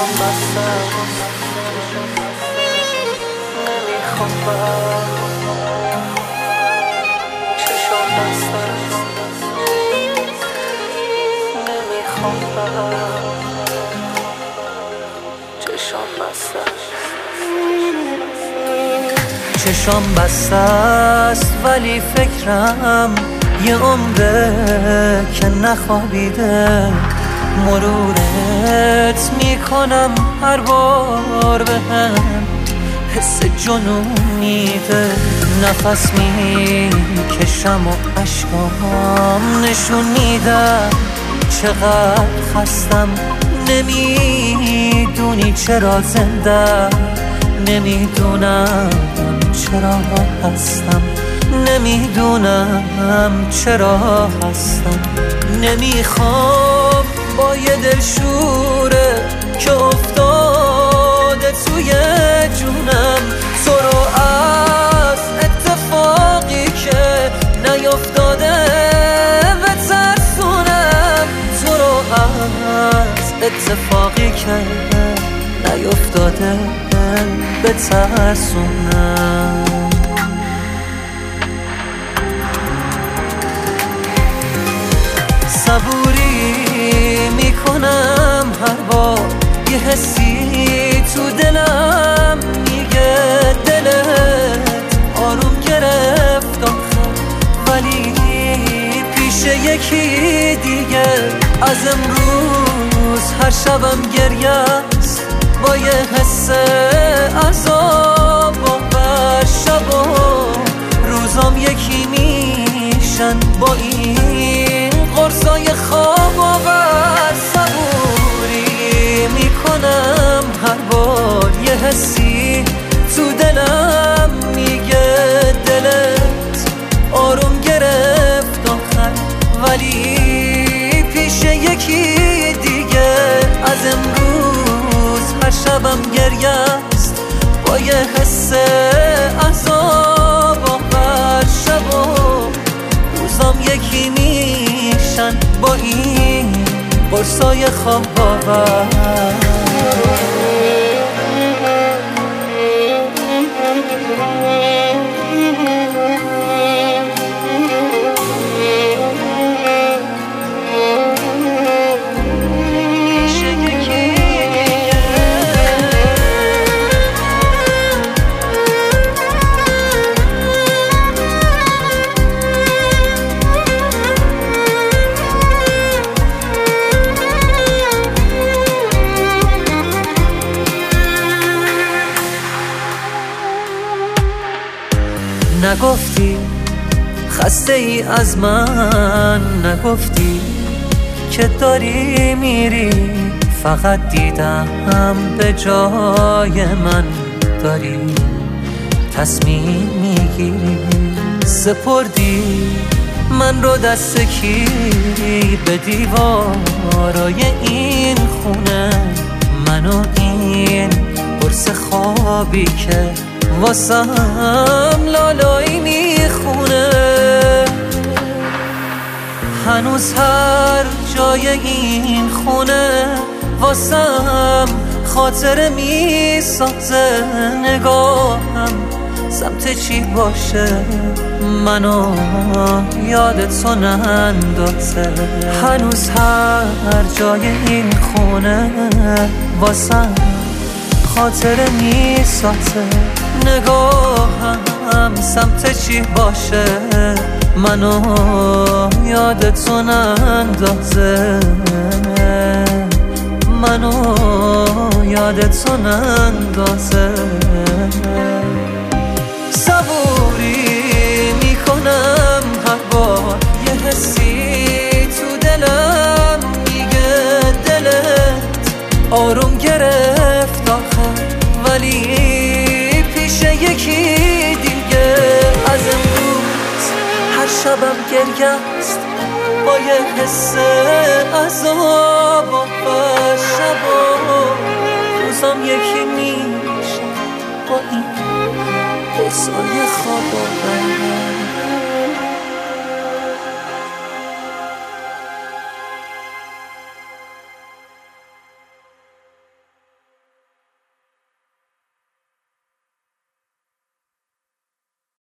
چشم بسته نمیخوام چشم بسته نمیخوام چشم بسته چشم بسته است ولی فکرم یه عمره که نخوابیده مرورت میکنم هر بار بهم حس جنون میده نفس میکشم و عشقام نشون میدم چقدر خستم نمیدونی چرا زنده نمیدونم چرا هستم نمیدونم چرا هستم نمیخوام با یه دلشوره که افتاده توی جونم تو رو از اتفاقی که نیفتاده بترسونم تو رو از اتفاقی که نیفتاده بترسونم صبوری میکنم هر بار یه حسی تو دلم میگه دلت آروم گرفت آخر ولی پیش یکی دیگه از امروز هر شبم گریه است با یه حس عذاب و بر شب و روزام یکی میشن با این قرصای خواب آور صبوری میکنم هر بار یه حسی تو دلم میگه دلت آروم گرفت آخر ولی پیش یکی دیگه از امروز هر شبم گریه است با یه حس عذاب آخر شب و روزام یکی میشن با این قرصای خواب آور نگفتی خسته ای از من نگفتی که داری میری فقط دیدم به جای من داری تصمیم میگیری سپردی من رو دست کی به دیوارای این خونه منو این قرص خوابی که واسم لالایی میخونه هنوز هر جای این خونه واسم خاطره میسازه نگاهم سمت چی باشه منو یادت تو نندازه هنوز هر جای این خونه واسم خاطره میسازه نگاهم سمت چی باشه منو یادت تو نندازه منو یادت تو نندازه صبوری میکنم هر بار یه حسی تو دلم میگه دلت آروم گرفت آخر ولی پیش یکی دیگه از امروز هر شبم گریه است با یه حس عذاب و شب و روزم یکی میشه با این قصای خواب